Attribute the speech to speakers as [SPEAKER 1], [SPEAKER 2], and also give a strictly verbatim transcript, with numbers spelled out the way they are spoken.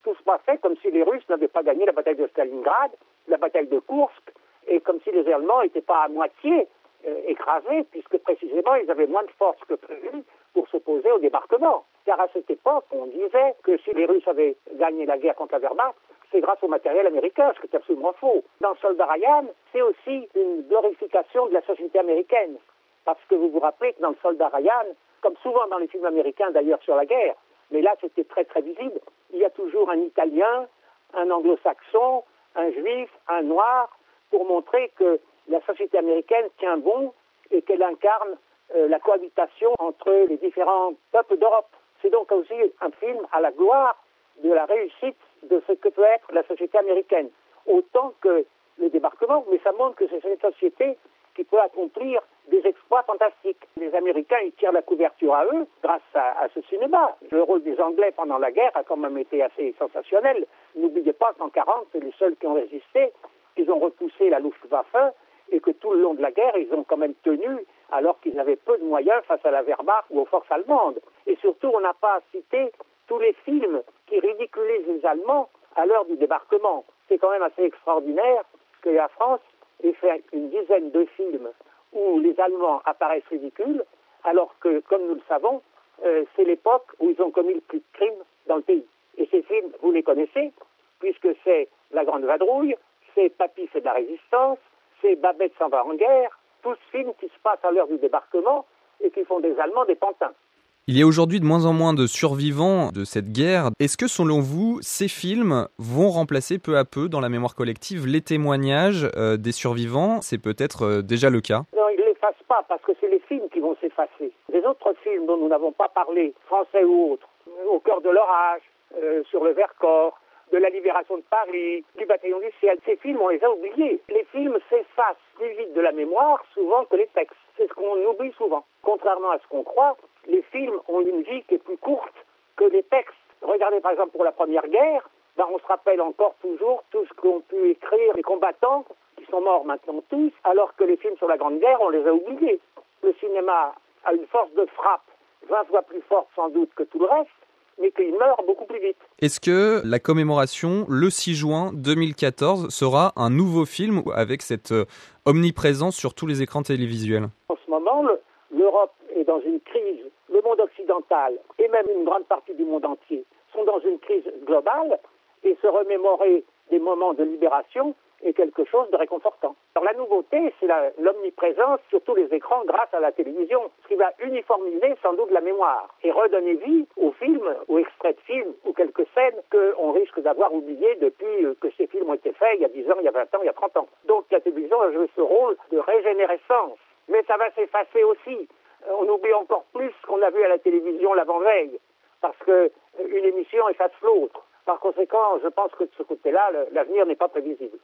[SPEAKER 1] Tout se passait comme si les Russes n'avaient pas gagné la bataille de Stalingrad, la bataille de Kursk, et comme si les Allemands n'étaient pas à moitié euh, écrasés, puisque précisément ils avaient moins de force que prévu pour s'opposer au débarquement. Car à cette époque, on disait que si les Russes avaient gagné la guerre contre la Wehrmacht, c'est grâce au matériel américain, ce qui est absolument faux. Dans Soldat Ryan, c'est aussi une glorification de la société américaine. Parce que vous vous rappelez que dans le Soldat Ryan, comme souvent dans les films américains d'ailleurs sur la guerre, mais là c'était très très visible, il y a toujours un Italien, un Anglo-Saxon, un Juif, un Noir, pour montrer que la société américaine tient bon et qu'elle incarne euh, la cohabitation entre les différents peuples d'Europe. C'est donc aussi un film à la gloire de la réussite de ce que peut être la société américaine, autant que le débarquement, mais ça montre que c'est une société qui peut accomplir des exploits fantastiques. Les Américains, ils tirent la couverture à eux grâce à, à ce cinéma. Le rôle des Anglais pendant la guerre a quand même été assez sensationnel. N'oubliez pas qu'en quarante, c'est les seuls qui ont résisté, qu'ils ont repoussé la Luftwaffe et que tout le long de la guerre, ils ont quand même tenu alors qu'ils avaient peu de moyens face à la Wehrmacht ou aux forces allemandes. Et surtout, on n'a pas cité tous les films qui ridiculisent les Allemands à l'heure du débarquement. C'est quand même assez extraordinaire que la France ait fait une dizaine de films où les Allemands apparaissent ridicules, alors que, comme nous le savons, euh, c'est l'époque où ils ont commis le plus de crimes dans le pays. Et ces films, vous les connaissez, puisque c'est La Grande Vadrouille, c'est Papy fait de la résistance, c'est Babette s'en va en guerre, tous ces films qui se passent à l'heure du débarquement et qui font des Allemands des pantins.
[SPEAKER 2] Il y a aujourd'hui de moins en moins de survivants de cette guerre. Est-ce que, selon vous, ces films vont remplacer peu à peu dans la mémoire collective les témoignages euh, des survivants ? C'est peut-être euh, déjà le cas.
[SPEAKER 1] Non, ils ne l'effacent pas parce que c'est les films qui vont s'effacer. Les autres films dont nous n'avons pas parlé, français ou autres, Au cœur de l'orage, euh, Sur le Vercors, de la libération de Paris, du Bataillon du ciel, ces films, on les a oubliés. Les films s'effacent plus vite de la mémoire souvent que les textes. C'est ce qu'on oublie souvent. Contrairement à ce qu'on croit, les films ont une vie qui est plus courte que les textes. Regardez par exemple pour la Première Guerre, ben on se rappelle encore toujours tout ce qu'ont pu écrire les combattants, qui sont morts maintenant tous, alors que les films sur la Grande Guerre, on les a oubliés. Le cinéma a une force de frappe vingt fois plus forte sans doute que tout le reste, mais qu'il meurt beaucoup plus vite.
[SPEAKER 2] Est-ce que la commémoration, le six juin deux mille quatorze, sera un nouveau film avec cette euh, omniprésence sur tous les écrans télévisuels ?
[SPEAKER 1] En ce moment, le, l'Europe est dans une crise, le monde occidental et même une grande partie du monde entier sont dans une crise globale et se remémorer des moments de libération est quelque chose de réconfortant. Alors la nouveauté, c'est la, l'omniprésence sur tous les écrans grâce à la télévision, ce qui va uniformiser sans doute la mémoire et redonner vie aux films, aux extraits de films ou quelques scènes qu'on risque d'avoir oubliées depuis que ces films ont été faits il y a dix ans, il y a vingt ans, il y a trente ans. Donc la télévision a joué ce rôle de régénérescence, mais ça va s'effacer aussi. On oublie encore plus ce qu'on a vu à la télévision l'avant-veille, parce qu'une émission efface l'autre. Par conséquent, je pense que de ce côté-là, l'avenir n'est pas prévisible.